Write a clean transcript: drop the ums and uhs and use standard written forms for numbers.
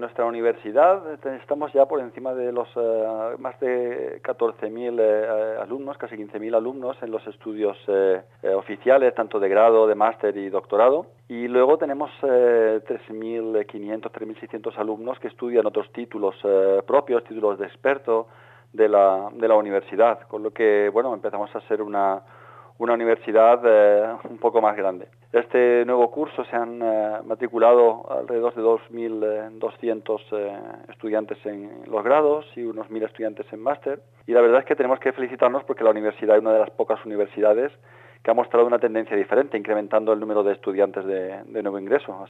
nuestra universidad estamos ya por encima de los más de 14.000 alumnos, casi 15.000 alumnos en los estudios oficiales, tanto de grado, de máster y doctorado. Y luego tenemos 3.500, 3.600 alumnos que estudian otros títulos propios, títulos de experto de la universidad, con lo que, bueno, empezamos a ser una universidad un poco más grande. Este nuevo curso se han matriculado alrededor de 2.200 estudiantes en los grados y unos 1.000 estudiantes en máster. Y la verdad es que tenemos que felicitarnos porque la universidad es una de las pocas universidades que ha mostrado una tendencia diferente, incrementando el número de estudiantes de nuevo ingreso.